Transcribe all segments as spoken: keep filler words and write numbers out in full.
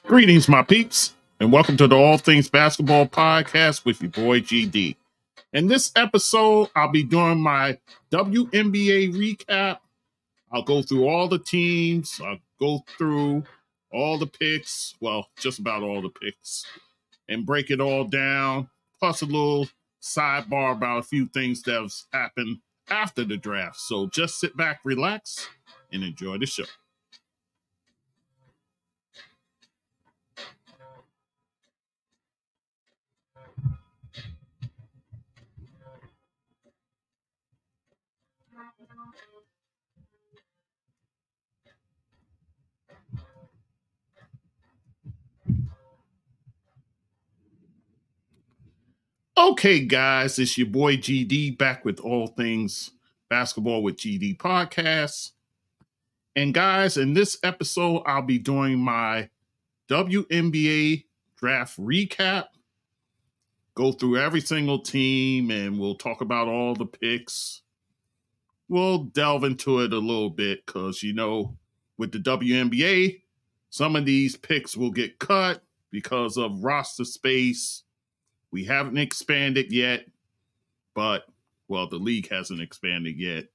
Greetings, my peeps, and welcome to the All Things Basketball Podcast with your boy G D. In this episode, I'll be doing my W N B A recap. I'll go through all the teams. I'll go through all the picks. Well, just about all the picks. And break it all down. Plus a little sidebar about a few things that have happened after the draft. So just sit back, relax, and enjoy the show. Okay, guys, it's your boy G D back with All Things Basketball with G D podcast. And guys, in this episode, I'll be doing my W N B A draft recap. Go through every single team and we'll talk about all the picks. We'll delve into it a little bit because, you know, with the W N B A, some of these picks will get cut because of roster space. We haven't expanded yet, but, well, the league hasn't expanded yet.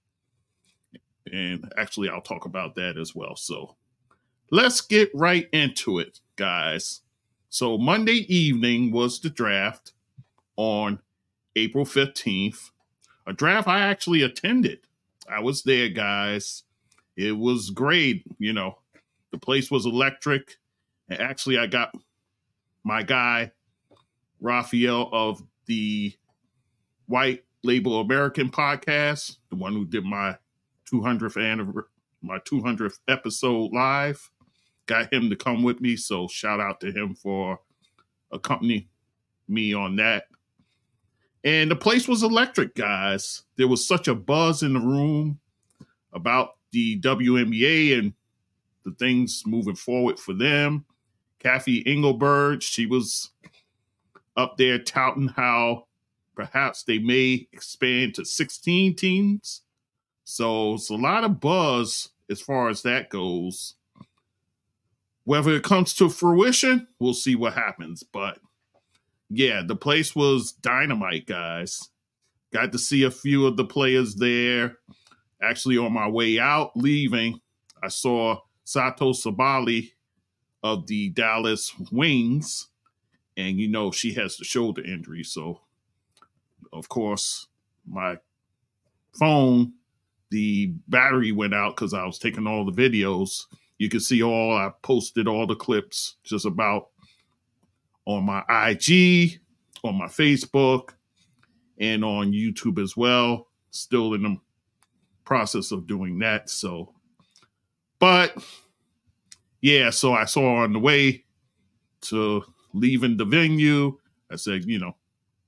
And actually, I'll talk about that as well. So let's get right into it, guys. So Monday evening was the draft on April fifteenth. A draft I actually attended. I was there, guys. It was great. You know, the place was electric. And actually, I got my guy, Raphael of the White Label American podcast, the one who did my two hundredth anniversary, my two hundredth episode live. Got him to come with me, so shout out to him for accompanying me on that. And the place was electric, guys. There was such a buzz in the room about the W N B A and the things moving forward for them. Kathy Engelberg, she was up there touting how perhaps they may expand to sixteen teams. So it's a lot of buzz as far as that goes. Whether it comes to fruition, we'll see what happens. But yeah, the place was dynamite, guys. Got to see a few of the players there. Actually, on my way out, leaving, I saw Sato Sabali of the Dallas Wings. And, you know, she has the shoulder injury. So, of course, my phone, the battery went out because I was taking all the videos. You can see all, I posted all the clips just about on my I G, on my Facebook, and on YouTube as well. Still in the process of doing that. So, but yeah, so I saw on the way to leaving the venue, I said, you know,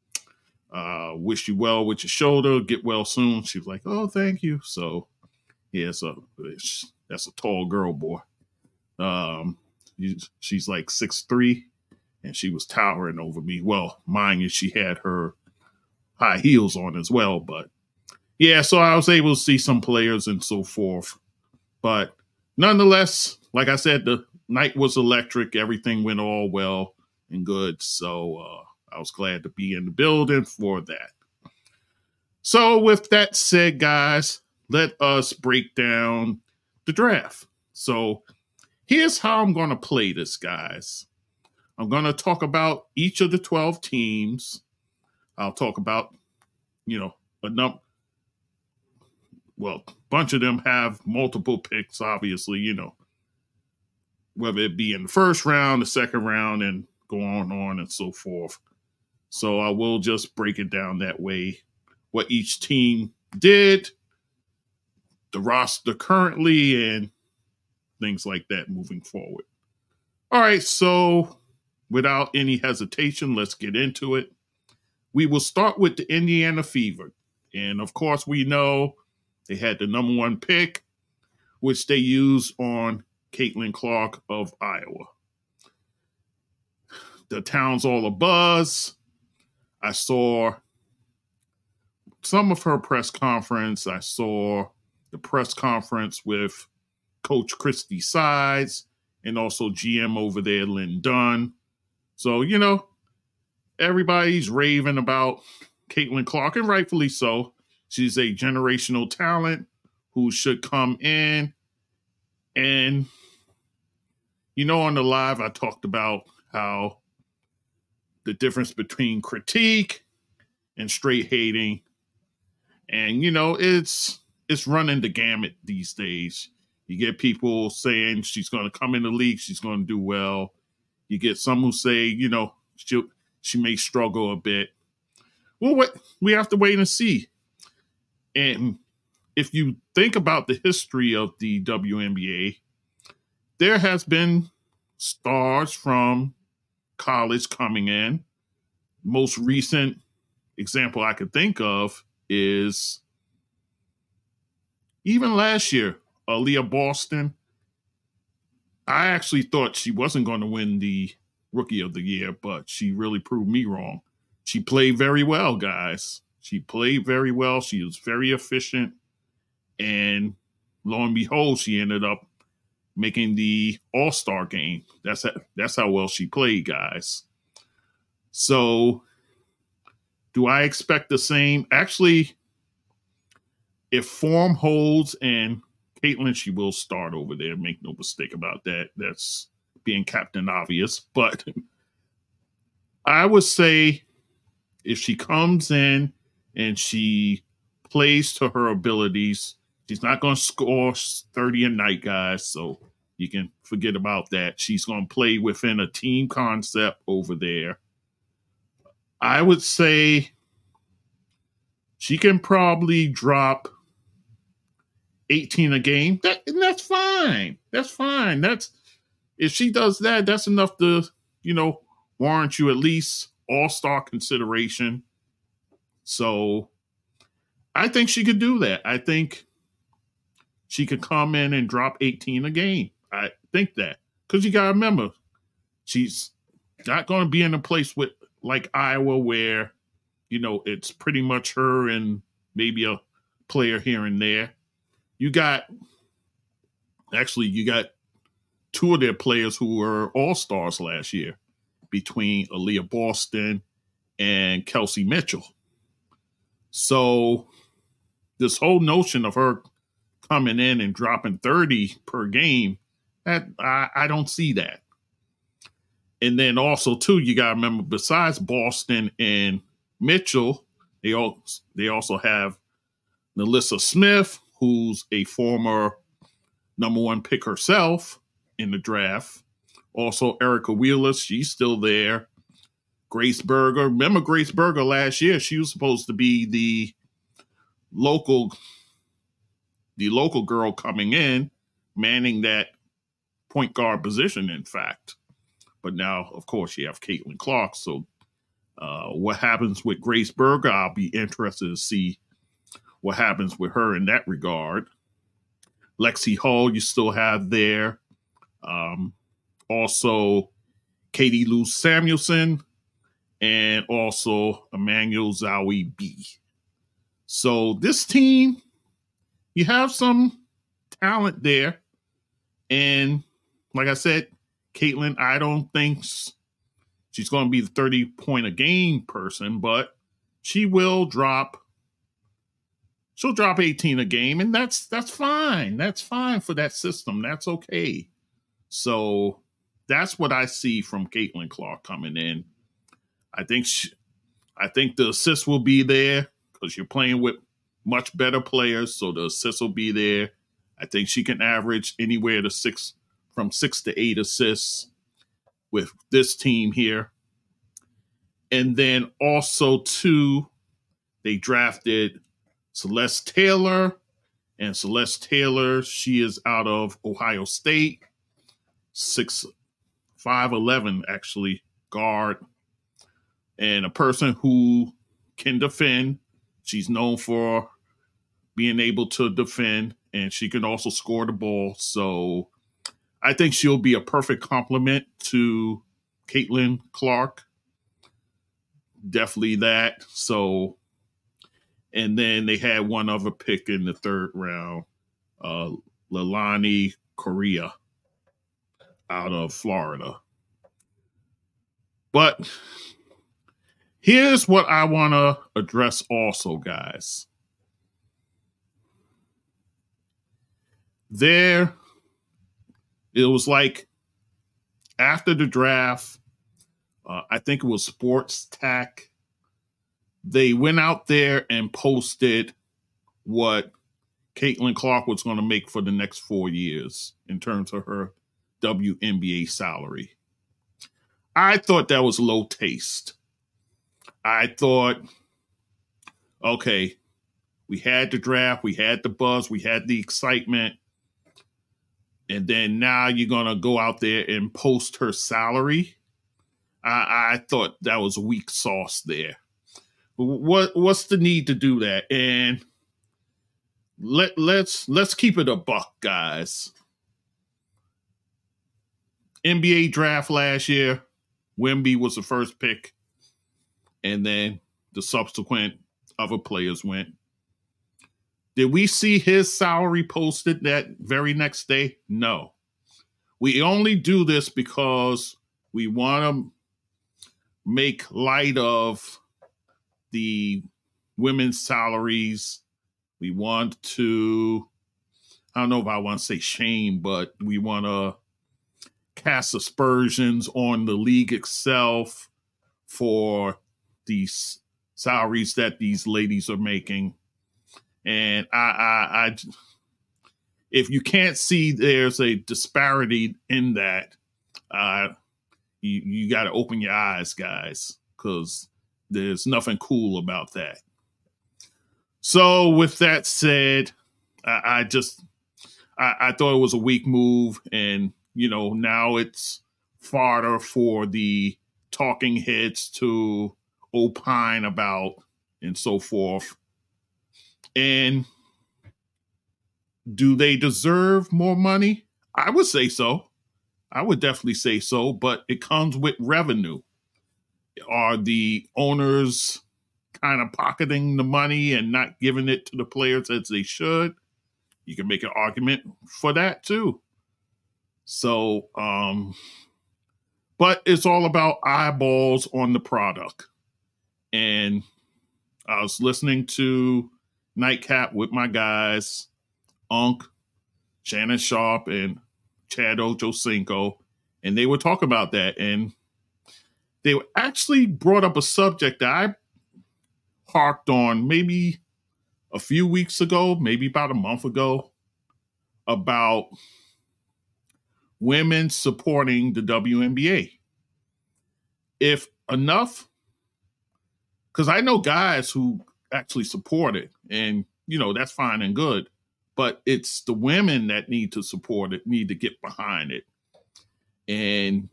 uh, wish you well with your shoulder, get well soon. She was like, oh, thank you. So yeah, so that's a tall girl, boy. Um, she's like six three, and she was towering over me. Well, mind you, she had her high heels on as well. But yeah, so I was able to see some players and so forth. But nonetheless, like I said, the night was electric. Everything went all well and good. So uh, I was glad to be in the building for that. So with that said, guys, let us break down the draft. So here's how I'm going to play this, guys. I'm going to talk about each of the twelve teams. I'll talk about, you know, a number. Well, a bunch of them have multiple picks, obviously, you know, whether it be in the first round, the second round, and go on and on and so forth. So I will just break it down that way, what each team did, the roster currently, and things like that moving forward. All right, so without any hesitation, let's get into it. We will start with the Indiana Fever. And of course, we know they had the number one pick, which they used on Caitlin Clark of Iowa. The town's all abuzz. I saw some of her press conference. I saw the press conference with Coach Christy Sides. and also G M over there, Lynn Dunn. So, you know, everybody's raving about Caitlin Clark, and rightfully so. She's a generational talent who should come in. And, you know, on the live, I talked about how the difference between critique and straight hating. And, you know, it's it's running the gamut these days. You get people saying she's going to come in the league, she's going to do well. You get some who say, you know, she she may struggle a bit. Well, what we have to wait and see. And if you think about the history of the W N B A, there has been stars from college coming in. Most recent example I could think of is even last year, Aaliyah Boston. I actually thought she wasn't going to win the Rookie of the Year, but she really proved me wrong. She played very well, guys. She played very well. She was very efficient. And lo and behold, she ended up making the All-Star game. That's how, that's how well she played, guys. So do I expect the same? Actually, if form holds, and Caitlin, she will start over there. Make no mistake about that. That's being Captain Obvious. But I would say if she comes in and she plays to her abilities, she's not going to score thirty a night, guys. So you can forget about that. She's going to play within a team concept over there. I would say she can probably drop eighteen a game. That, and that's fine. That's fine. That's if she does that, that's enough to, you know, warrant you at least all-star consideration. So I think she could do that. I think she could come in and drop eighteen a game. I think that. Because you got to remember, she's not going to be in a place with like Iowa where, you know, it's pretty much her and maybe a player here and there. You got, actually, you got two of their players who were all-stars last year between Aaliyah Boston and Kelsey Mitchell. So this whole notion of her coming in and dropping thirty per game, that I, I don't see that. And then also, too, you got to remember, besides Boston and Mitchell, they, all, they also have NaLyssa Smith, who's a former number one pick herself in the draft. Also, Erica Wheeler, she's still there. Grace Berger. Remember Grace Berger last year? She was supposed to be the local, the local girl coming in, manning that point guard position, in fact. But now, of course, you have Caitlin Clark. So uh, what happens with Grace Berger, I'll be interested to see what happens with her in that regard. Lexi Hall, you still have there. Um, also, Katie Lou Samuelson, and also Emmanuel Zawi B. So this team, you have some talent there. And like I said, Caitlin, I don't think she's going to be the thirty point a game person, but she will drop. She'll drop eighteen a game, and that's that's fine. That's fine for that system. That's okay. So that's what I see from Caitlin Clark coming in. I think she, I think the assists will be there because you're playing with much better players, so the assists will be there. I think she can average anywhere to six from six to eight assists with this team here. And then also, too, they drafted Celeste Taylor. And Celeste Taylor, she is out of Ohio State. six five eleven, actually, guard. And a person who can defend. She's known for being able to defend. And she can also score the ball. So I think she'll be a perfect complement to Caitlin Clark. Definitely that. So, and then they had one other pick in the third round, uh, Leilani Correa out of Florida. But here's what I want to address also, guys. There, it was like after the draft, uh, I think it was Sports Tack. They went out there and posted what Caitlin Clark was going to make for the next four years in terms of her W N B A salary. I thought that was low taste. I thought, okay, we had the draft, we had the buzz, we had the excitement, and then now you're going to go out there and post her salary. I, I thought that was weak sauce there. What what's the need to do that? And let let's let's keep it a buck, guys. N B A draft last year, Wemby was the first pick, and then the subsequent other players went. Did we see his salary posted that very next day? No. We only do this because we want to make light of the women's salaries. We want to, I don't know if I want to say shame, but we want to cast aspersions on the league itself for these salaries that these ladies are making. And I, I, I if you can't see there's a disparity in that, uh, you, you got to open your eyes, guys, because there's nothing cool about that. So with that said, I, I just, I, I thought it was a weak move. And, you know, now it's fodder for the talking heads to opine about and so forth. And do they deserve more money? I would say so. I would definitely say so, but it comes with revenue. Are the owners kind of pocketing the money and not giving it to the players as they should? You can make an argument for that too. So, um, but it's all about eyeballs on the product. And I was listening to Nightcap with my guys, Unk, Shannon Sharp, and Chad Ochocinco, and they were talking about that. And they actually brought up a subject that I harped on maybe a few weeks ago, maybe about a month ago, about women supporting the W N B A. If enough, because I know guys who actually support it, and, you know, that's fine and good, but it's the women that need to support it, need to get behind it. And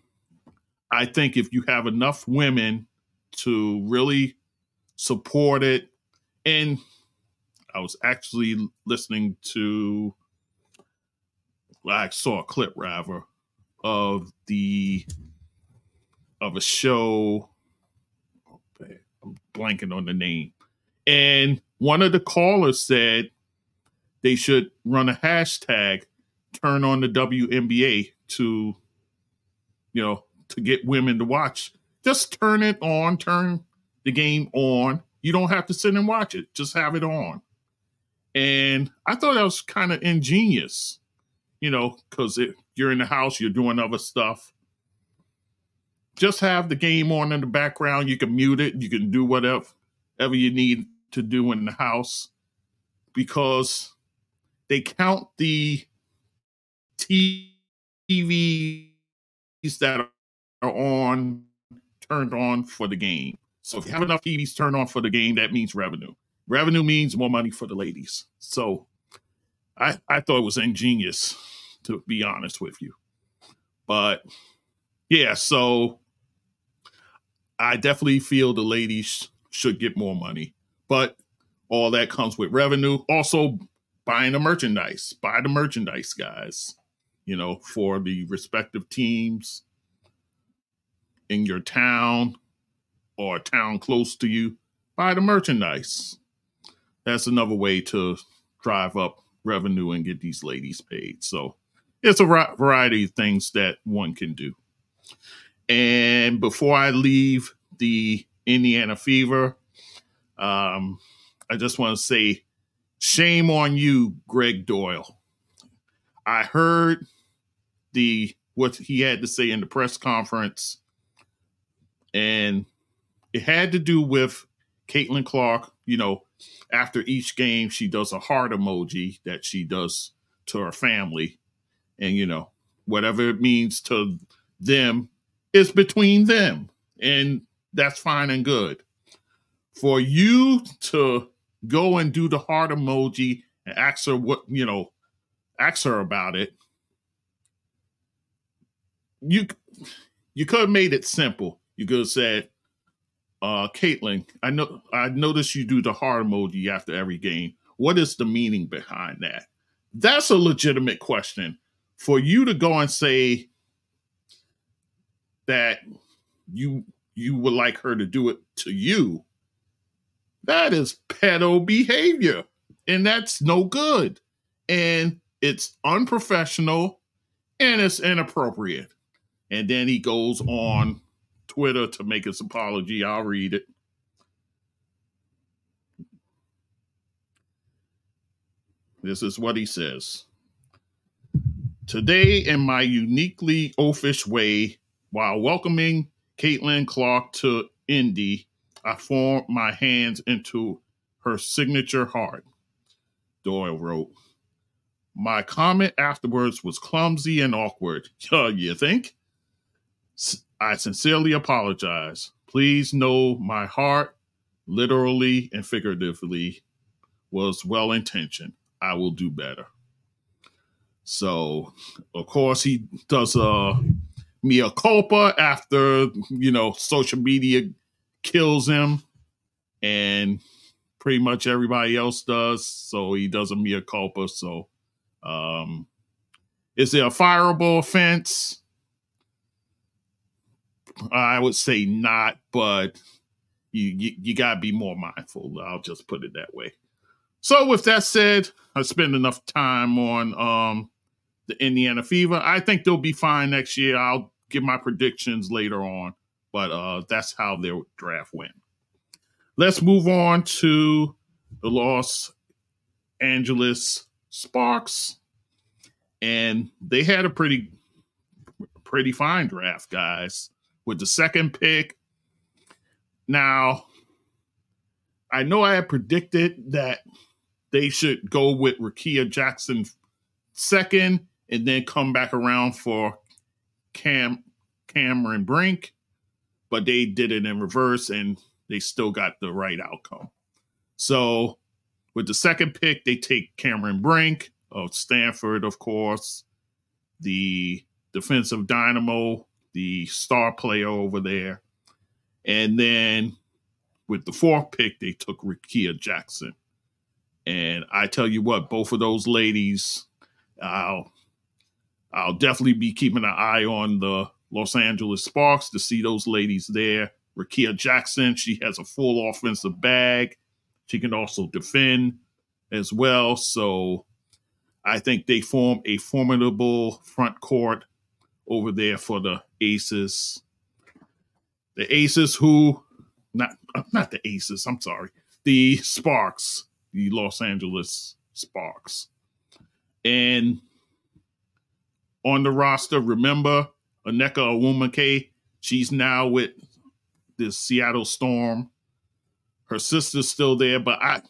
I think if you have enough women to really support it, and I was actually listening to, well, I saw a clip rather of the of a show. I'm blanking on the name, and one of the callers said they should run a hashtag, turn on the W N B A to, you know, to get women to watch. Just turn it on, turn the game on. You don't have to sit and watch it. Just have it on. And I thought that was kind of ingenious, you know, because you're in the house, you're doing other stuff. Just have the game on in the background. You can mute it. You can do whatever, whatever you need to do in the house, because they count the T Vs that are on, turned on for the game. So if you have enough T Vs turned on for the game, that means revenue. Revenue means more money for the ladies. So I, I thought it was ingenious, to be honest with you. But yeah, so I definitely feel the ladies should get more money. But all that comes with revenue. Also, buying the merchandise. Buy the merchandise, guys, you know, for the respective teams in your town or a town close to you. Buy the merchandise. That's another way to drive up revenue and get these ladies paid. So it's a variety of things that one can do. And before I leave the Indiana Fever, um, I just want to say, shame on you, Greg Doyle. I heard the what he had to say in the press conference, and it had to do with Caitlin Clark. You know, after each game, she does a heart emoji that she does to her family. And, you know, whatever it means to them is between them. And that's fine and good. For you to go and do the heart emoji and ask her what, you know, ask her about it, you you could have made it simple. You could have said, uh, Caitlin, I know I noticed you do the heart emoji after every game. What is the meaning behind that? That's a legitimate question. For you to go and say that you you would like her to do it to you, that is pedo behavior. And that's no good. And it's unprofessional and it's inappropriate. And then he goes on Twitter to make his apology. I'll read it. This is what he says. Today, in my uniquely oafish way, while welcoming Caitlin Clark to Indy, I formed my hands into her signature heart. Doyle wrote, my comment afterwards was clumsy and awkward. Uh, you think? I sincerely apologize. Please know my heart, literally and figuratively, was well intentioned. I will do better. So, of course, he does a mea culpa after, you know, social media kills him, and pretty much everybody else does. So he does a mea culpa. So, um, is it a fireable offense? I would say not, but you you, you got to be more mindful. I'll just put it that way. So with that said, I spent enough time on um, the Indiana Fever. I think they'll be fine next year. I'll give my predictions later on, but uh, that's how their draft went. Let's move on to the Los Angeles Sparks, and they had a pretty pretty fine draft, guys, with the second pick. Now, I know I had predicted that they should go with Rickea Jackson second and then come back around for Cam Cameron Brink, but they did it in reverse and they still got the right outcome. So with the second pick, they take Cameron Brink of Stanford, of course, the defensive dynamo, the star player over there. And then with the fourth pick, they took Rickea Jackson. And I tell you what, both of those ladies, I'll I'll definitely be keeping an eye on the Los Angeles Sparks to see those ladies there. Rickea Jackson, she has a full offensive bag. She can also defend as well. So I think they form a formidable front court over there for the Aces. The Aces who, not, not the Aces, I'm sorry, the Sparks. The Los Angeles Sparks. And on the roster, remember Onyeka Onwuemeke. She's now with the Seattle Storm. Her sister's still there, but I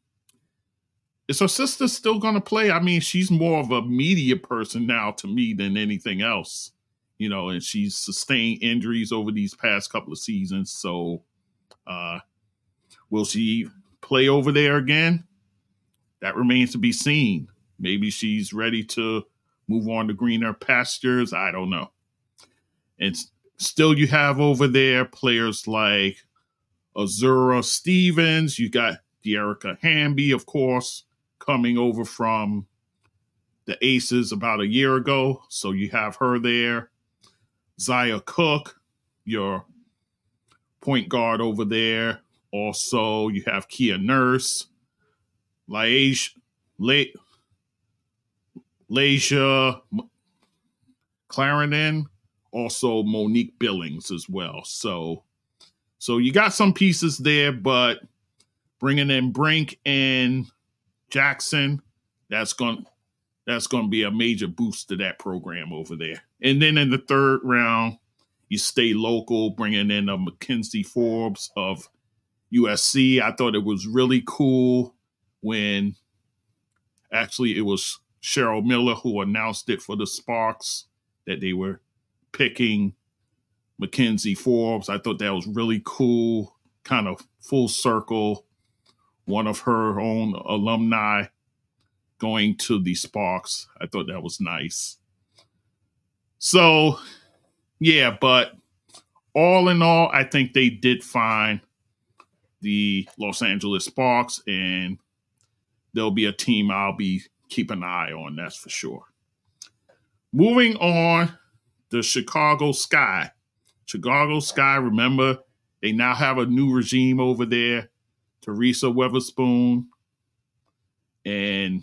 is her sister still going to play? I mean, she's more of a media person now to me than anything else, you know, and she's sustained injuries over these past couple of seasons. So uh, will she play over there again? That remains to be seen. Maybe she's ready to move on to greener pastures. I don't know. And still you have over there players like Azura Stevens. You got Dearica Hamby, of course, coming over from the Aces about a year ago. So you have her there. Zaya Cook, your point guard over there. Also, you have Kia Nurse. Laisha, La- Laisha Clarendon, also Monique Billings as well. So, so you got some pieces there, but bringing in Brink and Jackson, that's going that's going to be a major boost to that program over there. And then in the third round, you stay local, bringing in a Mackenzie Forbes of U S C. I thought it was really cool when actually it was Cheryl Miller who announced it for the Sparks that they were picking Mackenzie Forbes. I thought that was really cool, kind of full circle. One of her own alumni going to the Sparks. I thought that was nice. So, yeah, but all in all, I think they did fine, the Los Angeles Sparks, and there'll be a team I'll be keeping an eye on, that's for sure. Moving on, the Chicago Sky. Chicago Sky, remember, they now have a new regime over there, Teresa Weatherspoon, and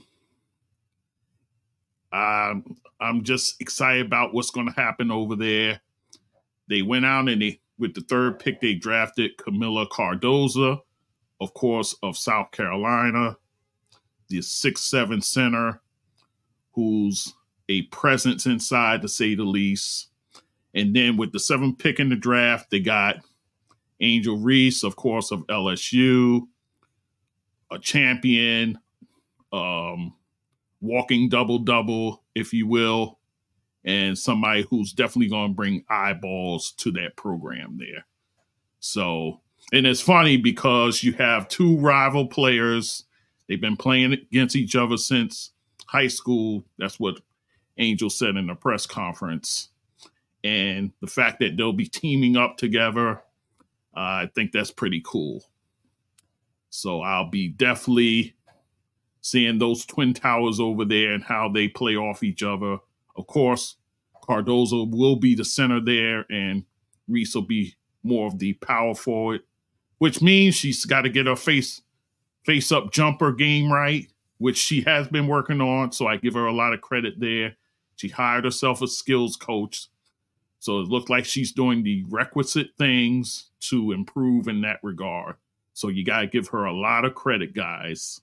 um, I'm just excited about what's going to happen over there. They went out and they, with the third pick, they drafted Camila Cardoza, of course, of South Carolina, the six seven center, who's a presence inside, to say the least. And then with the seventh pick in the draft, they got Angel Reese, of course, of L S U, a champion, um, walking double-double, if you will, and somebody who's definitely going to bring eyeballs to that program there. So, and it's funny because you have two rival players. They've been playing against each other since high school. That's what Angel said in the press conference. And the fact that they'll be teaming up together, uh, I think that's pretty cool. So I'll be definitely seeing those twin towers over there and how they play off each other. Of course, Cardozo will be the center there, and Reese will be more of the power forward, which means she's got to get her face face up jumper game right, which she has been working on. So I give her a lot of credit there. She hired herself a skills coach. So it looked like she's doing the requisite things to improve in that regard. So you got to give her a lot of credit, guys.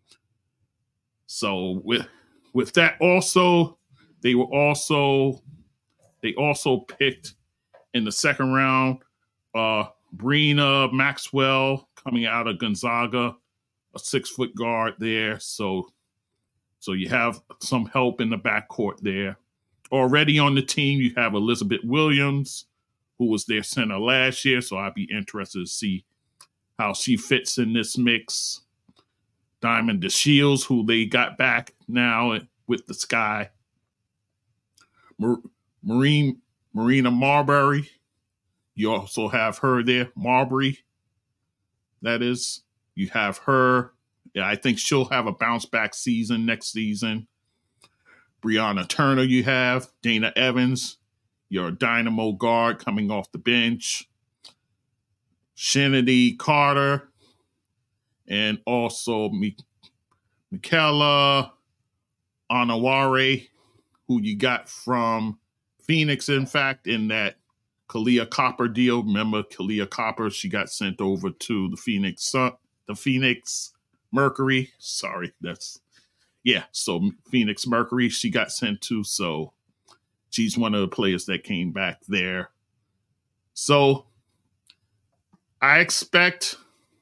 So with with that also, they were also they also picked in the second round uh Brina Maxwell coming out of Gonzaga, a six foot guard there. So so you have some help in the backcourt there. Already on the team, you have Elizabeth Williams, who was their center last year. So I'd be interested to see how she fits in this mix. Diamond DeShields, who they got back now with the Sky. Mar- Marine, Marina Marbury. You also have her there. Marbury, that is. You have her. Yeah, I think she'll have a bounce back season next season. Brianna Turner, you have. Dana Evans, your dynamo guard coming off the bench. Shanity Carter. And also Michaela Anaware, who you got from Phoenix, in fact, in that Kalia Copper deal. Remember Kalia Copper? She got sent over to the Phoenix Sun, the Phoenix Mercury. Sorry, that's yeah. So Phoenix Mercury, she got sent to. So she's one of the players that came back there. So I expect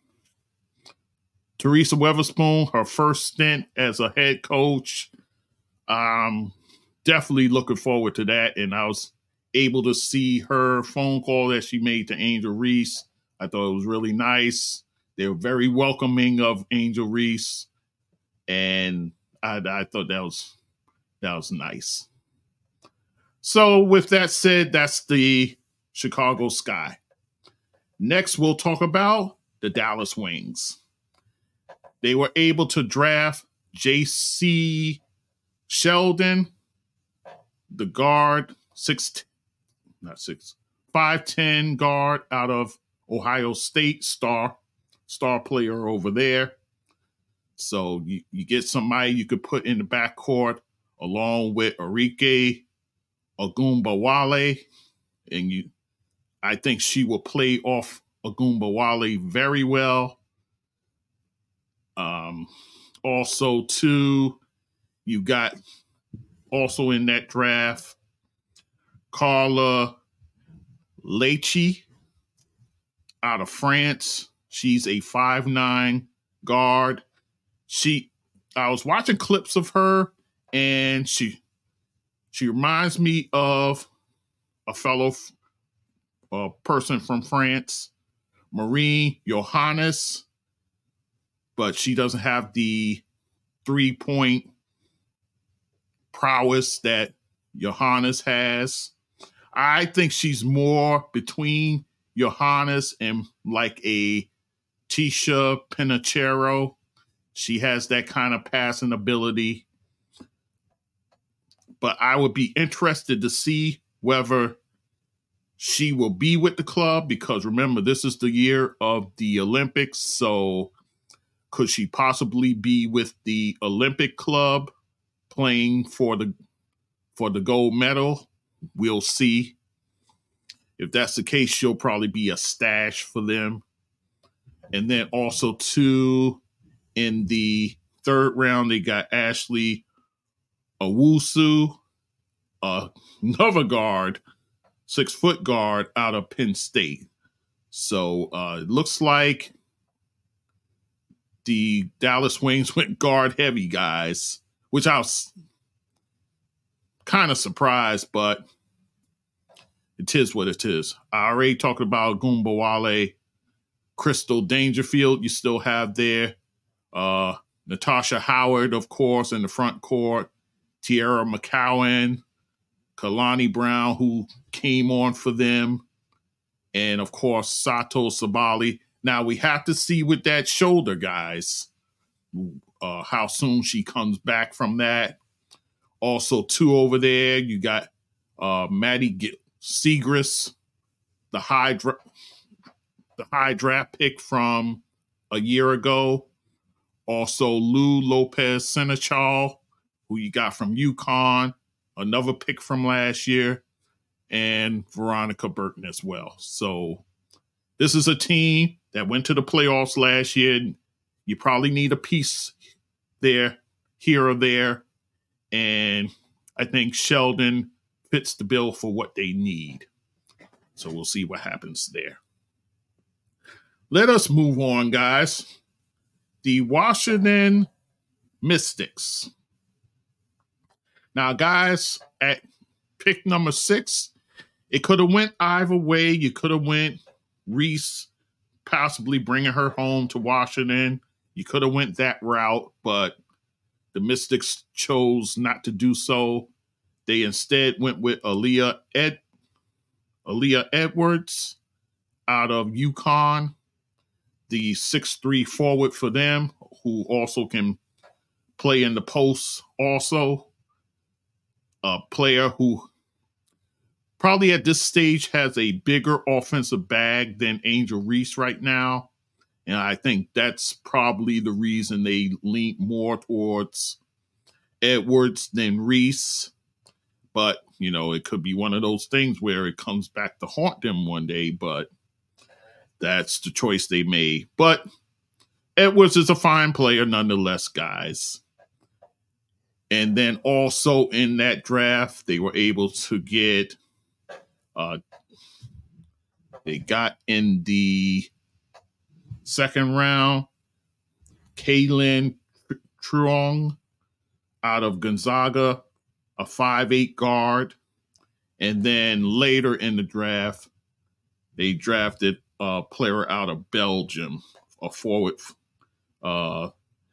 Teresa Weatherspoon, her first stint as a head coach. Um, definitely looking forward to that. And I was able to see her phone call that she made to Angel Reese. I thought it was really nice. They were very welcoming of Angel Reese. And I, I thought that was that was nice. So with that said, that's the Chicago Sky. Next, we'll talk about the Dallas Wings. They were able to draft J C Sheldon, the guard, six, not six, five ten guard out of Ohio State, star, star player over there. So you, you get somebody you could put in the backcourt along with Arike Ogunbowale, and you, I think she will play off Ogunbowale very well. Um, also, too, you got also in that draft Carla Leichy out of France. She's a five nine guard. She, I was watching clips of her, and she she reminds me of a fellow uh, person from France, Marie Johannes, but she doesn't have the three point prowess that Johannes has. I think she's more between Johannes and like a Tisha Pinachero. She has that kind of passing ability. But I would be interested to see whether she will be with the club, because remember, this is the year of the Olympics. So could she possibly be with the Olympic club playing for the for the gold medal? We'll see. If that's the case, she'll probably be a stash for them. And then also, too, in the third round, they got Ashley Owusu, uh, another guard, six-foot guard out of Penn State. So uh, it looks like the Dallas Wings went guard heavy, guys, which I was kind of surprised, but it is what it is. I already talked about Ogunbowale. Crystal Dangerfield, you still have there. Uh, Natasha Howard, of course, in the front court. Tierra McCowan, Kalani Brown, who came on for them. And, of course, Sato Sabali. Now, we have to see with that shoulder, guys, uh, how soon she comes back from that. Also, two over there, you got uh, Maddie G- Segrist, the high, dra- the high draft pick from a year ago. Also, Lou Lopez Senechal, who you got from UConn, another pick from last year, and Veronica Burton as well. So this is a team that went to the playoffs last year. You probably need a piece there, here or there. And I think Sheldon fits the bill for what they need. So we'll see what happens there. Let us move on, guys. The Washington Mystics. Now, guys, at pick number six, it could have went either way. You could have went Reese, possibly bringing her home to Washington. You could have went that route, but the Mystics chose not to do so. They instead went with Aaliyah Ed, Aaliyah Edwards out of UConn, the six three forward for them, who also can play in the post also. A player who probably at this stage has a bigger offensive bag than Angel Reese right now. And I think that's probably the reason they lean more towards Edwards than Reese. But, you know, it could be one of those things where it comes back to haunt them one day, but that's the choice they made. But Edwards is a fine player nonetheless, guys. And then also in that draft, they were able to get, uh, they got in the second round, Kaylin Truong out of Gonzaga, a five eight guard. And then later in the draft, they drafted a player out of Belgium, a forward, uh,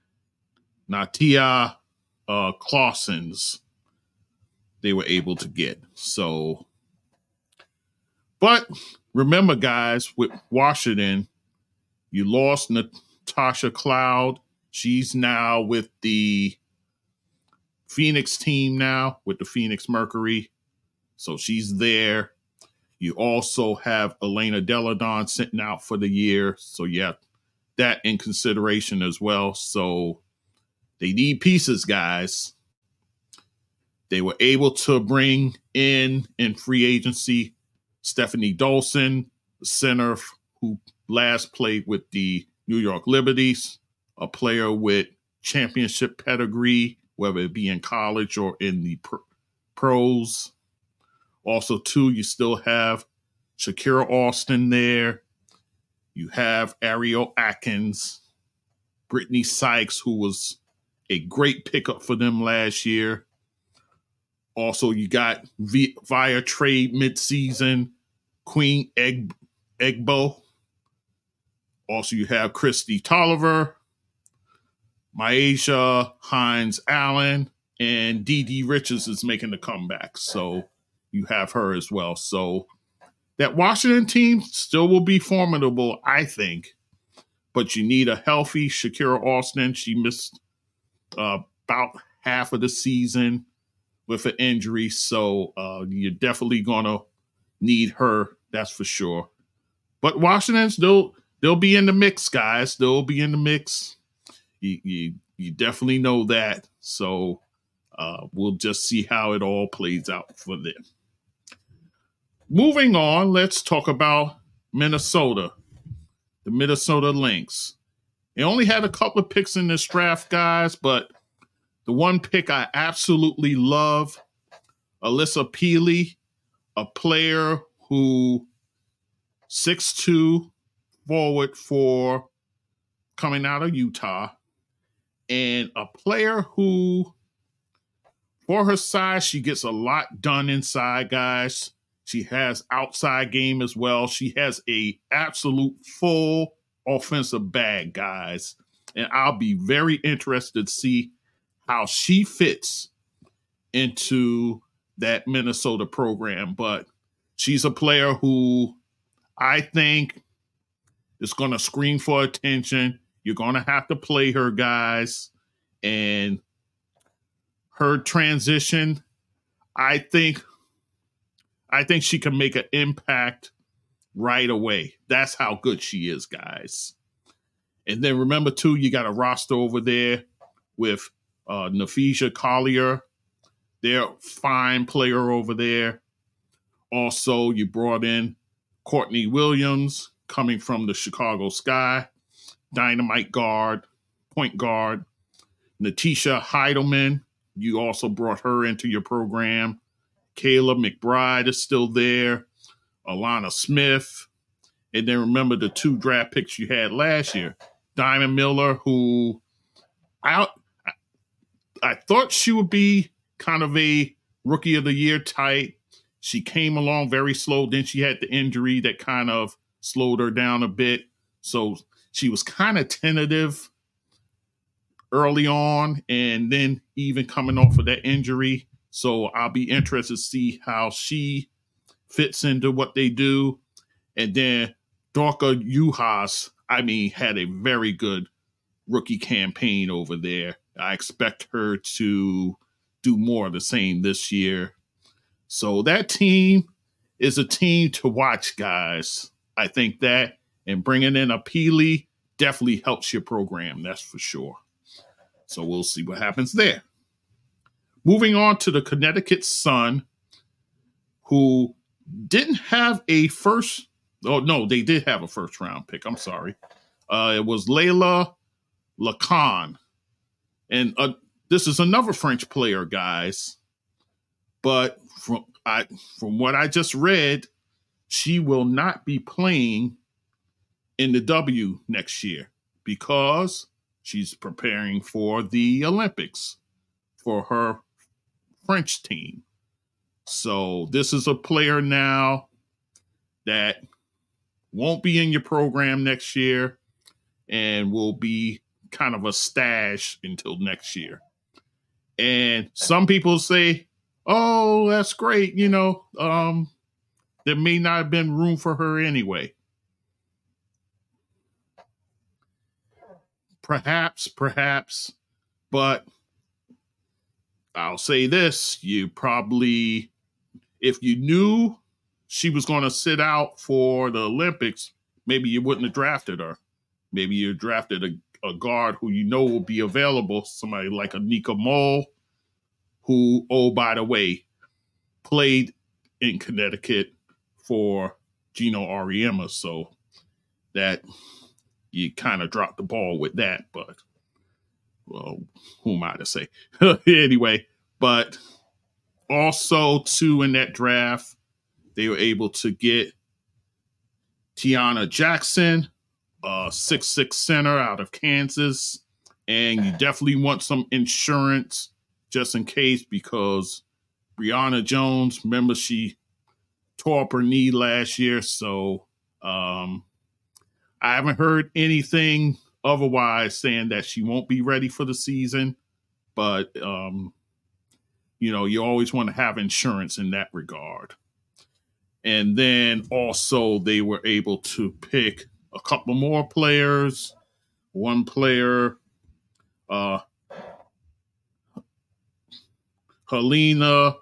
Natia uh, Clausens, they were able to get. So, but remember, guys, with Washington, you lost Natasha Cloud. She's now with the Phoenix team now, with the Phoenix Mercury. So she's there. You also have Elena Deladon sitting out for the year. So yeah, that in consideration as well. So they need pieces, guys. They were able to bring in, in free agency, Stephanie Dolson, the center who last played with the New York Liberties, a player with championship pedigree, whether it be in college or in the pr- pros. Also, too, you still have Shakira Austin there. You have Ariel Atkins, Brittany Sykes, who was a great pickup for them last year. Also, you got via, via trade midseason, Queen Egg, Egbo. Also, you have Christy Tolliver, Myasia Hines-Allen, and Dee Dee Richards is making the comeback. So you have her as well. So that Washington team still will be formidable, I think. But you need a healthy Shakira Austin. She missed uh, about half of the season with an injury. So uh, you're definitely going to need her. That's for sure. But Washington's, they'll, they'll be in the mix, guys. They'll be in the mix. You, you, you definitely know that. So uh, we'll just see how it all plays out for them. Moving on, let's talk about Minnesota, the Minnesota Lynx. They only had a couple of picks in this draft, guys, but the one pick I absolutely love, Alyssa Peely, a player who six two forward for coming out of Utah, and a player who, for her size, she gets a lot done inside, guys. She has outside game as well. She has a absolute full offensive bag, guys. And I'll be very interested to see how she fits into that Minnesota program. But she's a player who I think is going to scream for attention. You're going to have to play her, guys. And her transition, I think, I think she can make an impact right away. That's how good she is, guys. And then remember, too, you got a roster over there with uh, Napheesa Collier. They're a fine player over there. Also, you brought in Courtney Williams, coming from the Chicago Sky, dynamite guard, point guard. Natisha Heidelman, you also brought her into your program. Kayla McBride is still there. Alana Smith. And then remember the two draft picks you had last year. Diamond Miller, who I, I thought she would be kind of a rookie of the year type. She came along very slow. Then she had the injury that kind of slowed her down a bit. So she was kind of tentative early on, and then even coming off of that injury. So I'll be interested to see how she fits into what they do. And then Dorka Juhas, I mean, had a very good rookie campaign over there. I expect her to do more of the same this year. So that team is a team to watch, guys. I think that, and bringing in a Peely definitely helps your program. That's for sure. So we'll see what happens there. Moving on to the Connecticut Sun, who didn't have a first, oh, no, they did have a first round pick. I'm sorry. Uh, it was Layla Lacan. And uh, this is another French player, guys. But from, I, from what I just read, she will not be playing in the W next year because she's preparing for the Olympics for her French team. So this is a player now that won't be in your program next year and will be kind of a stash until next year. And some people say, oh, that's great. You know, um, there may not have been room for her anyway. Perhaps, perhaps, but I'll say this, you probably, if you knew she was going to sit out for the Olympics, maybe you wouldn't have drafted her. Maybe you drafted a, a guard who you know will be available, somebody like a Nika Mole, who, oh, by the way, played in Connecticut for Gino Auriemma. So that you kind of dropped the ball with that, but well, who am I to say? Anyway, but also too in that draft, they were able to get Tiana Jackson, a six six center out of Kansas. And you definitely want some insurance just in case, because Brianna Jones, remember, she tore up her knee last year. So um, I haven't heard anything otherwise saying that she won't be ready for the season. But, um, you know, you always want to have insurance in that regard. And then also they were able to pick a couple more players. One player, uh, Helena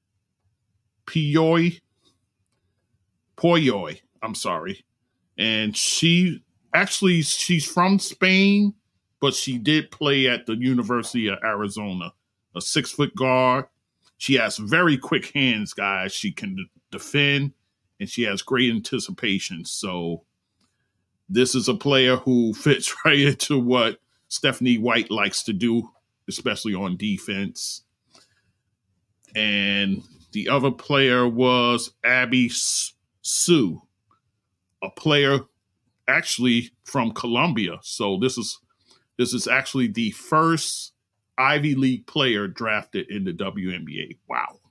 Pioy, Poyoy, I'm sorry. And she actually, she's from Spain, but she did play at the University of Arizona, a six foot guard. She has very quick hands, guys. She can d- defend and she has great anticipation. So this is a player who fits right into what Stephanie White likes to do, especially on defense. And the other player was Abby Sue, a player actually from Columbia. So this is this is actually the first Ivy League player drafted in the W N B A. Wow.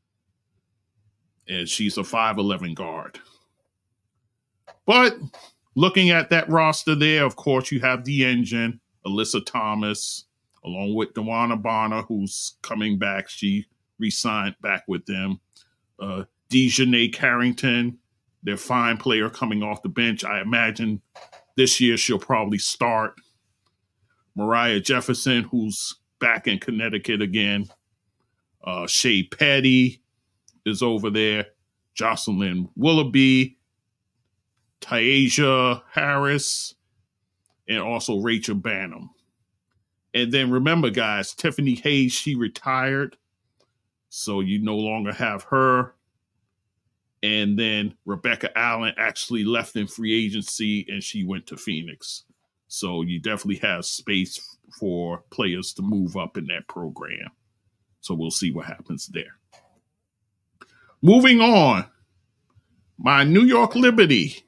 And she's a five eleven guard. But looking at that roster there, of course, you have the engine, Alyssa Thomas, along with Dewana Bonner, who's coming back. She re-signed back with them. Uh, Dejanay Carrington, their fine player coming off the bench. I imagine this year she'll probably start. Mariah Jefferson, who's back in Connecticut again. Uh, Shea Petty is over there. Jocelyn Willoughby, Tasia Harris, and also Rachel Banham. And then remember, guys, Tiffany Hayes, she retired. So you no longer have her. And then Rebecca Allen actually left in free agency and she went to Phoenix. So you definitely have space for players to move up in that program. So we'll see what happens there. Moving on, my New York Liberty.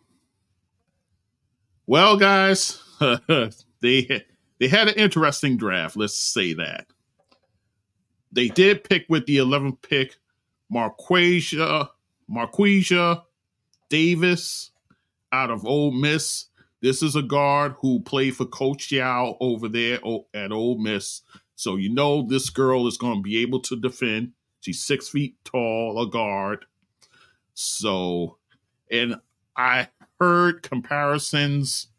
Well, guys, they they had an interesting draft. Let's say that. They did pick with the eleventh pick, Marquasia, Marquasia Davis out of Ole Miss. This is a guard who played for Coach Yao over there at Ole Miss. So you know this girl is going to be able to defend. She's six feet tall, a guard. So, and I heard comparisons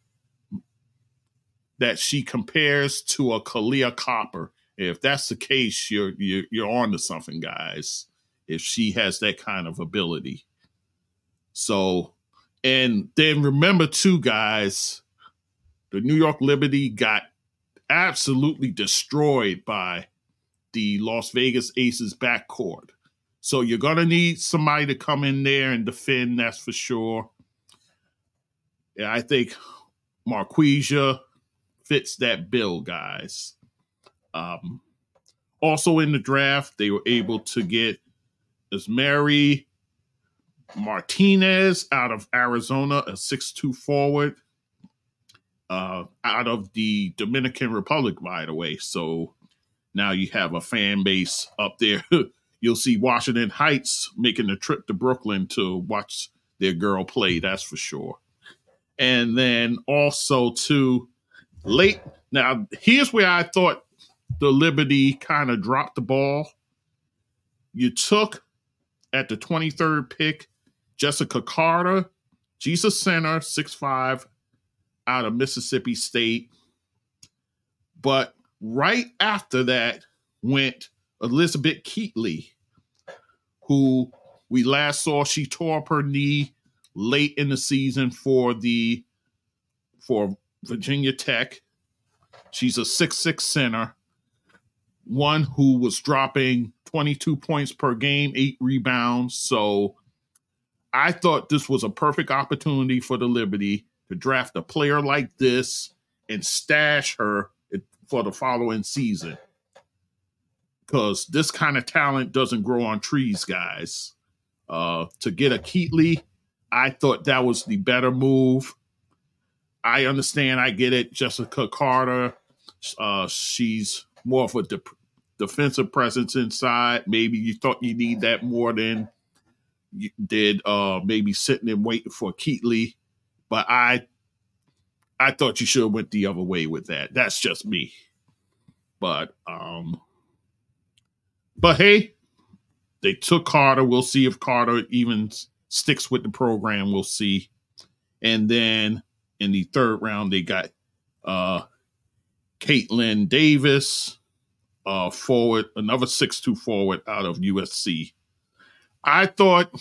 that she compares to a Kalia Copper. If that's the case, you're, you're, you're on to something, guys, if she has that kind of ability. So, and then remember too, guys, the New York Liberty got absolutely destroyed by the Las Vegas Aces backcourt. So you're going to need somebody to come in there and defend, that's for sure. Yeah, I think Marquasia fits that bill, guys. Um, also in the draft, they were able to get Ismary Martinez out of Arizona, a six two forward, uh, out of the Dominican Republic, by the way. So now you have a fan base up there. You'll see Washington Heights making a trip to Brooklyn to watch their girl play, that's for sure. And then also to late. Now, here's where I thought the Liberty kind of dropped the ball. You took at the twenty-third pick, Jessica Carter. She's a center, six five, out of Mississippi State. But right after that went Elizabeth Keatley, who we last saw, she tore up her knee late in the season for the for Virginia Tech. She's a six six center. one who was dropping twenty-two points per game, eight rebounds. So I thought this was a perfect opportunity for the Liberty to draft a player like this and stash her for the following season. Because this kind of talent doesn't grow on trees, guys. Uh, to get a Keatley, I thought that was the better move. I understand, I get it. Jessica Carter, uh, she's more of a de- defensive presence inside. Maybe you thought you need that more than you did uh, maybe sitting and waiting for Keatley. But I I thought you should have went the other way with that. That's just me. But um, but hey, they took Carter. We'll see if Carter even sticks with the program. We'll see. And then in the third round, they got uh, Caitlin Davis, uh, forward, another six two forward out of U S C. I thought,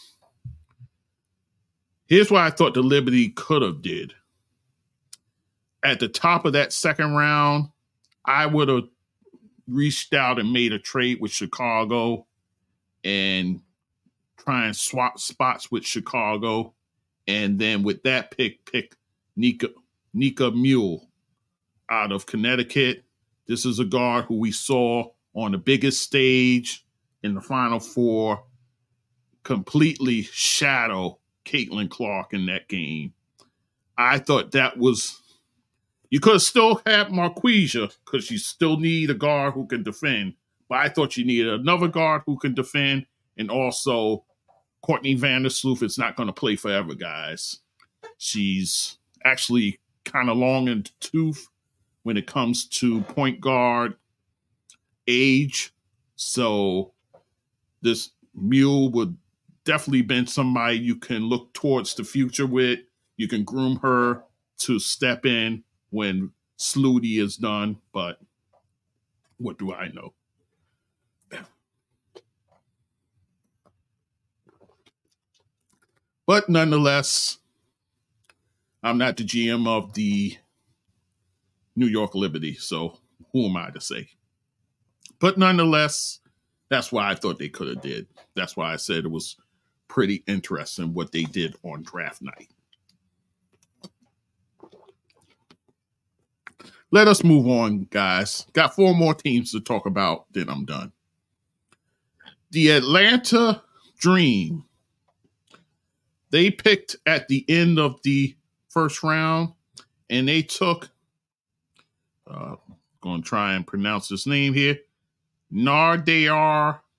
here's what I thought the Liberty could have did. At the top of that second round, I would have reached out and made a trade with Chicago and try and swap spots with Chicago. And then with that pick, pick Nika, Nika Mule out of Connecticut. This is a guard who we saw on the biggest stage in the Final Four completely shadow Caitlin Clark in that game. I thought that was, you could have still had Marquisia because you still need a guard who can defend. But I thought you needed another guard who can defend, and also Courtney Vandersloot is not going to play forever, guys. She's actually kind of long in the tooth when it comes to point guard age. So this Mule would definitely been somebody you can look towards the future with. You can groom her to step in when Sluty is done, but what do I know? But nonetheless, I'm not the G M of the New York Liberty, so who am I to say? But nonetheless, that's why I thought they could have did. That's why I said it was pretty interesting what they did on draft night. Let us move on, guys. Got four more teams to talk about, then I'm done. The Atlanta Dream. They picked at the end of the first round, and they took, uh, going to try and pronounce his name here, Nardayar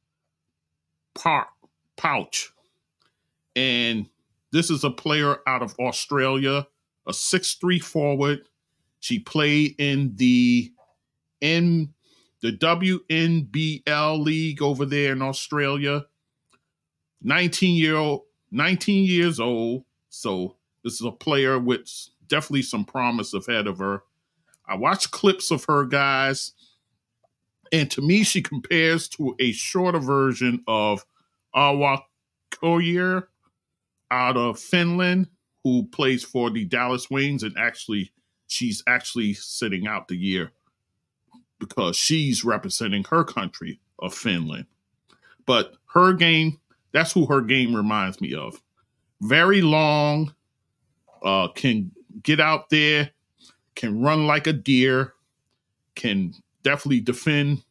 Pouch. And this is a player out of Australia, a six three forward. She played in the in the W N B L league over there in Australia. nineteen year old, nineteen years old. So this is a player with definitely some promise ahead of her. I watched clips of her, guys, and to me, she compares to a shorter version of Awa Koyer out of Finland, who plays for the Dallas Wings, and actually, she's actually sitting out the year because she's representing her country of Finland. But her game, that's who her game reminds me of. Very long, uh, can get out there, can run like a deer, can definitely defend,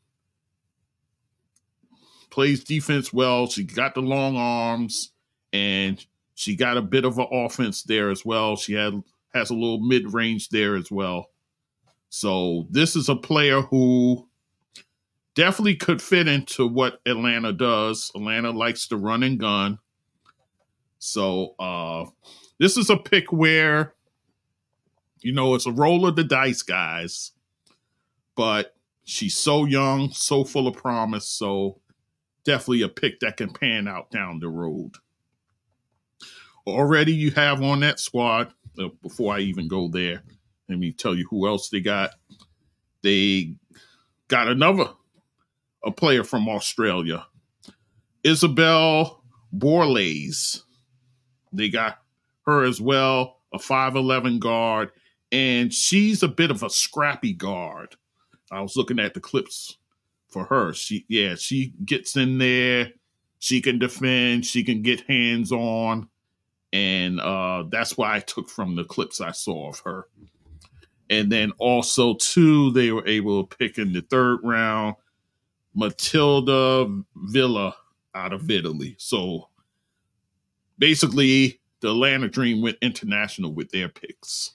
plays defense well. She got the long arms, and she got a bit of an offense there as well. She had has a little mid-range there as well. So this is a player who definitely could fit into what Atlanta does. Atlanta likes to run and gun. So uh, this is a pick where, you know, it's a roll of the dice, guys. But she's so young, so full of promise. So definitely a pick that can pan out down the road. Already you have on that squad, uh, before I even go there, let me tell you who else they got. They got another a player from Australia, Isabel Borlays. They got her as well, a five eleven guard, and she's a bit of a scrappy guard. I was looking at the clips for her. She, yeah, she gets in there. She can defend. She can get hands on. And uh, that's what I took from the clips I saw of her. And then also, too, they were able to pick in the third round Matilda Villa out of Italy. So basically, the Atlanta Dream went international with their picks.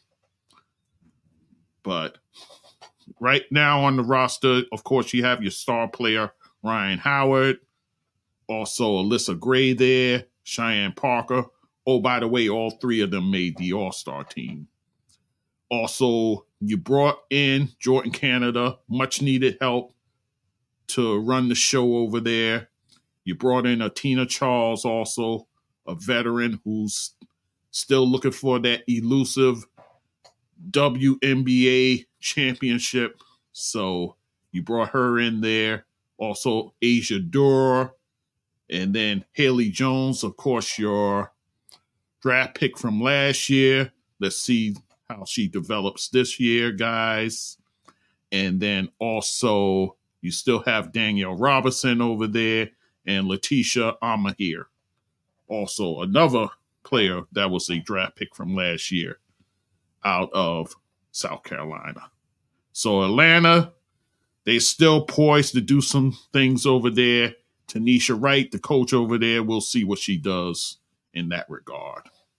But right now on the roster, of course, you have your star player, Ryan Howard. Also, Alyssa Gray there, Cheyenne Parker. Oh, by the way, all three of them made the All-Star team. Also, you brought in Jordan Canada, much needed help to run the show over there. You brought in a Tina Charles, also a veteran who's still looking for that elusive W N B A championship. So you brought her in there. Also, Asia Dura. And then Haley Jones, of course, your draft pick from last year. Let's see how she develops this year, guys. And then also, you still have Danielle Robinson over there and Letitia Amahir. Also, another player that was a draft pick from last year out of South Carolina. So Atlanta, they still poised to do some things over there. Tanisha Wright, the coach over there, we'll see what she does in that regard.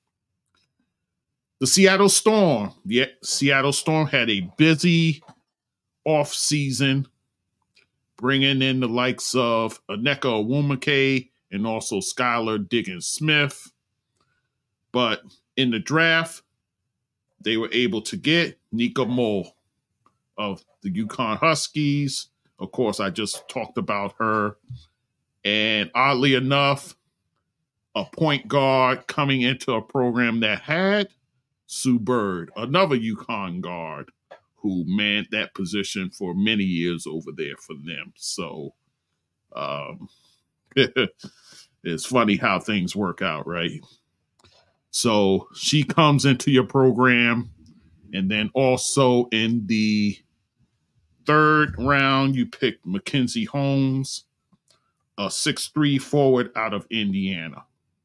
The Seattle Storm. The Seattle Storm had a busy off-season, bringing in the likes of Aneka Onwumike and also Skylar Diggins-Smith. But in the draft, they were able to get Nika Mole of the UConn Huskies. Of course, I just talked about her. And oddly enough, a point guard coming into a program that had Sue Bird, another UConn guard who manned that position for many years over there for them. So um, it's funny how things work out, right? So she comes into your program. And then also in the third round, you picked Mackenzie Holmes, a six three forward out of Indiana.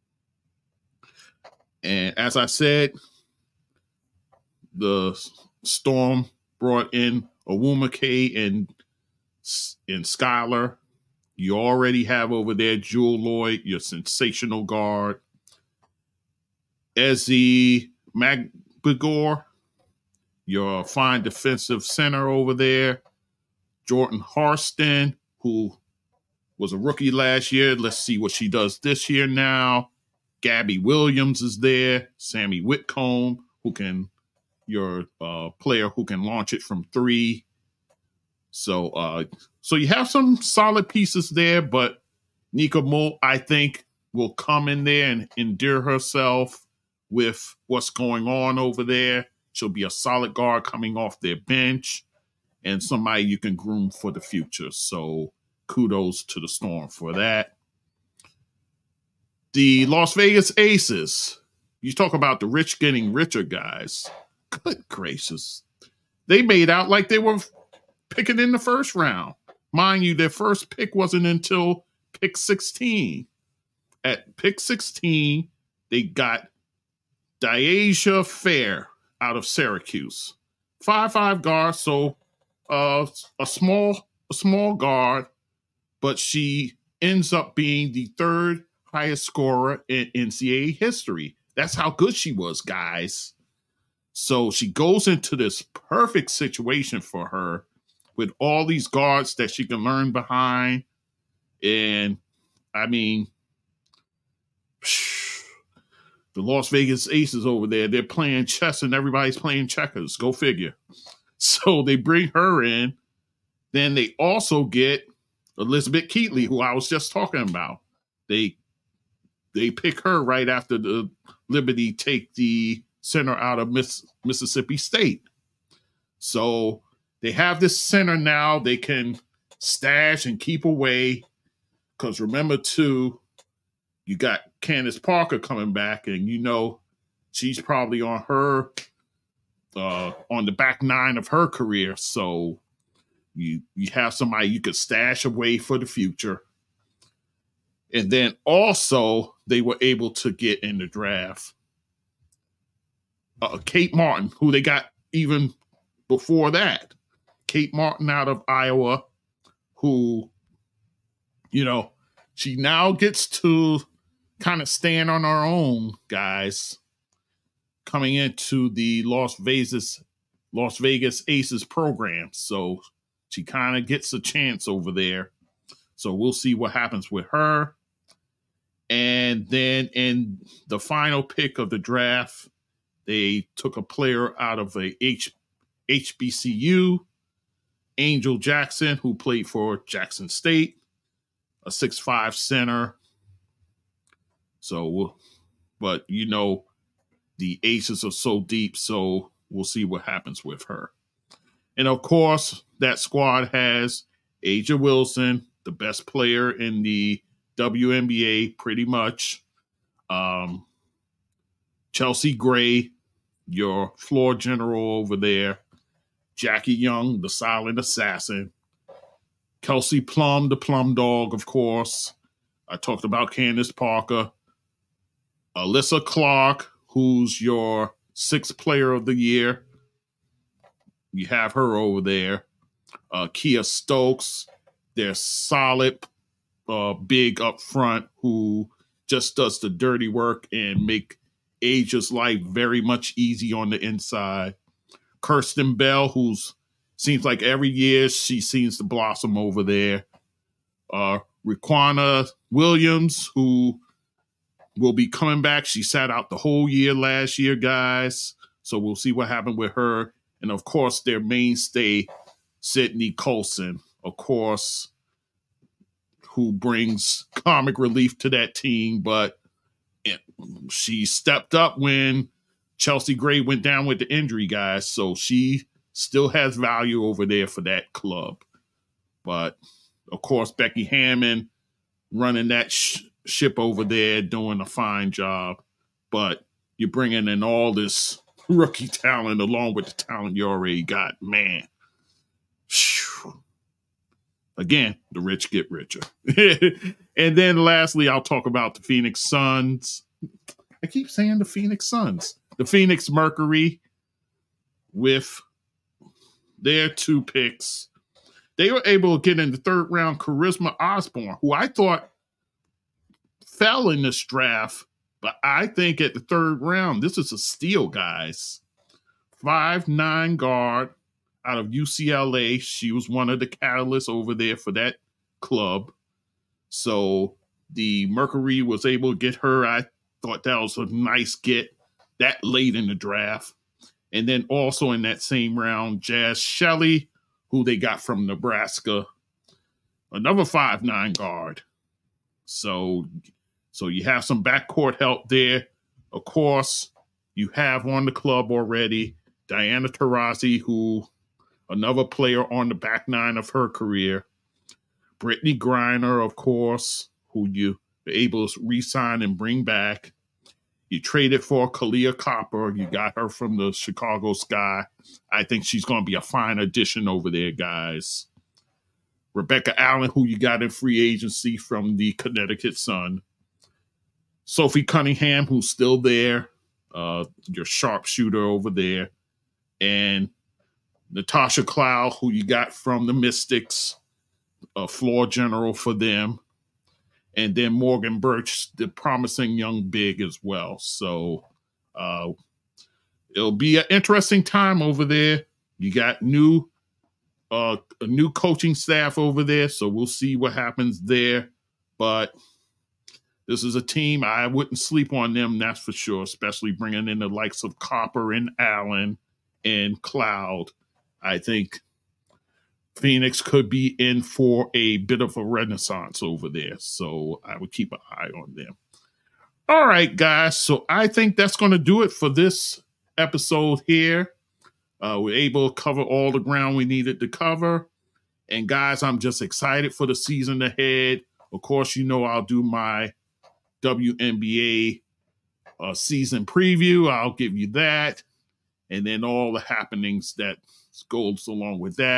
And as I said, the Storm brought in Onwumike and, and Skylar. You already have over there Jewel Lloyd, your sensational guard. Ezzy Magbegor, your fine defensive center over there. Jordan Harston, who was a rookie last year. Let's see what she does this year now. Gabby Williams is there. Sammy Whitcomb, who can, your uh, player who can launch it from three. So, uh, so you have some solid pieces there, but Nika Mole, I think, will come in there and endear herself with what's going on over there. She'll be a solid guard coming off their bench and somebody you can groom for the future. So kudos to the Storm for that. The Las Vegas Aces. You talk about the rich getting richer, guys. Good gracious. They made out like they were picking in the first round. Mind you, their first pick wasn't until pick sixteen. At pick sixteen, they got Diasia Fair out of Syracuse. five five guard, so uh, a small a small guard, but she ends up being the third highest scorer in N C double A history. That's how good she was, guys. So she goes into this perfect situation for her with all these guards that she can learn behind. And, I mean, the Las Vegas Aces over there, they're playing chess and everybody's playing checkers. Go figure. So they bring her in. Then they also get Elizabeth Keatley, who I was just talking about. They they pick her right after the Liberty take the center out of Miss, Mississippi State. So they have this center now they can stash and keep away. Because remember, too, you got Candace Parker coming back, and you know she's probably on her uh, on the back nine of her career. So You you have somebody you could stash away for the future. And then also they were able to get in the draft uh, Kate Martin, who they got even before that. Kate Martin out of Iowa, who, you know, she now gets to kind of stand on her own, guys, coming into the Las Vegas Las Vegas Aces program. So she kind of gets a chance over there. So we'll see what happens with her. And then in the final pick of the draft, they took a player out of a H- HBCU, Angel Jackson, who played for Jackson State, a six five center. So, but you know, the Aces are so deep, so we'll see what happens with her. And of course, that squad has A'ja Wilson, the best player in the W N B A, pretty much. Um, Chelsea Gray, your floor general over there. Jackie Young, the silent assassin. Kelsey Plum, the plum dog, of course. I talked about Candace Parker. Alyssa Clark, who's your sixth player of the year. You have her over there. Uh, Kia Stokes, they're solid, uh, big up front, who just does the dirty work and make A'ja's life very much easy on the inside. Kirsten Bell, who's seems like every year she seems to blossom over there. Uh, Riquna Williams, who will be coming back. She sat out the whole year last year, guys. So we'll see what happened with her. And of course, their mainstay, Sydney Colson, of course, who brings comic relief to that team. But she stepped up when Chelsea Gray went down with the injury, guys. So she still has value over there for that club. But, of course, Becky Hammon running that sh- ship over there, doing a fine job. But you're bringing in all this rookie talent along with the talent you already got. Man. Whew. Again, the rich get richer. And then lastly, I'll talk about the Phoenix Suns. I keep saying the Phoenix Suns. The Phoenix Mercury with their two picks. They were able to get in the third round Charisma Osborne, who I thought fell in this draft, but I think at the third round, this is a steal, guys. five nine guard out of U C L A. She was one of the catalysts over there for that club. So the Mercury was able to get her. I thought that was a nice get that late in the draft. And then also in that same round, Jazz Shelley, who they got from Nebraska, another five nine guard. So, so you have some backcourt help there. Of course, you have on the club already Diana Taurasi, who another player on the back nine of her career. Brittany Griner, of course, who you were able to re-sign and bring back. You traded for Kalia Copper. You got her from the Chicago Sky. I think she's going to be a fine addition over there, guys. Rebecca Allen, who you got in free agency from the Connecticut Sun. Sophie Cunningham, who's still there. Uh, your sharpshooter over there. And Natasha Cloud, who you got from the Mystics, a floor general for them. And then Morgan Birch, the promising young big as well. So uh, it'll be an interesting time over there. You got new uh, a new coaching staff over there, so we'll see what happens there. But this is a team I wouldn't sleep on them, that's for sure, especially bringing in the likes of Copper and Allen and Cloud. I think Phoenix could be in for a bit of a renaissance over there. So I would keep an eye on them. All right, guys. So I think that's going to do it for this episode here. Uh, we're able to cover all the ground we needed to cover. And guys, I'm just excited for the season ahead. Of course, you know I'll do my W N B A uh, season preview. I'll give you that. And then all the happenings that goes along with that.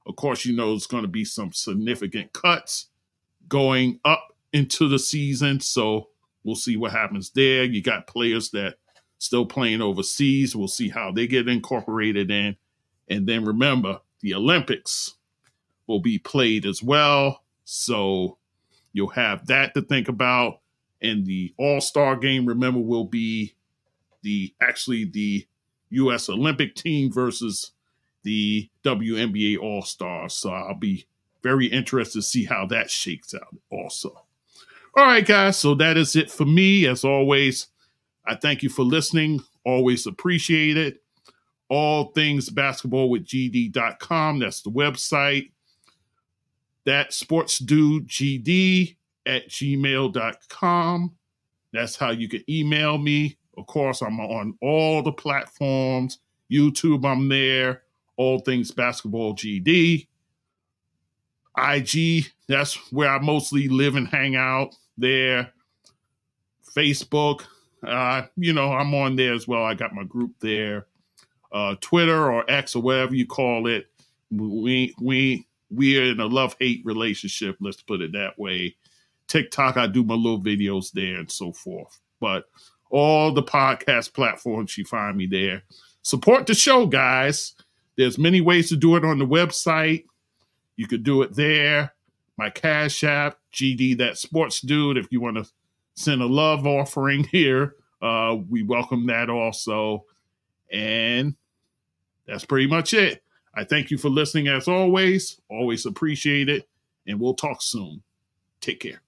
Of course, you know, there's going to be some significant cuts going up into the season. So we'll see what happens there. You got players that still playing overseas. We'll see how they get incorporated in. And then remember, the Olympics will be played as well. So you'll have that to think about. And the All-Star game, remember, will be the actually the U S Olympic team versus the W N B A All-Stars. So I'll be very interested to see how that shakes out also. All right, guys. So that is it for me. As always, I thank you for listening. Always appreciate it. All things basketball with G D dot com. That's the website. That sports dude G D at gmail dot com. That's how you can email me. Of course, I'm on all the platforms. YouTube, I'm there. All things basketball G D. I G, that's where I mostly live and hang out there. Facebook, uh, you know, I'm on there as well. I got my group there. Uh, Twitter or X or whatever you call it. We, we, we're in a love-hate relationship, let's put it that way. TikTok, I do my little videos there and so forth. But all the podcast platforms, you find me there. Support the show, guys. There's many ways to do it on the website. You could do it there. My Cash App, G D, that sports dude. If you want to send a love offering here, uh, we welcome that also. And that's pretty much it. I thank you for listening as always. Always appreciate it. And we'll talk soon. Take care.